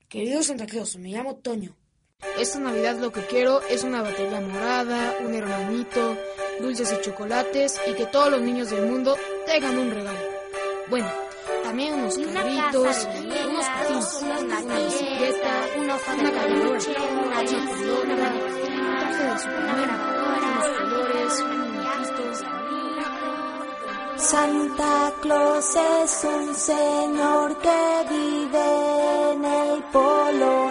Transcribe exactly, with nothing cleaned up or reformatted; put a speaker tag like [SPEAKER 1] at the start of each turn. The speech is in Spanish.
[SPEAKER 1] Querido Santa Claus, me llamo Toño.
[SPEAKER 2] Esta Navidad lo que quiero es una batería morada, un hermanito, dulces y chocolates y que todos los niños del mundo tengan un regalo. Bueno, también unos carritos, unos patines, una bicicleta, una caminadora, una pelota, un traje de Superman, unos colores, un muñequito.
[SPEAKER 3] Santa Claus es un señor que vive en el polo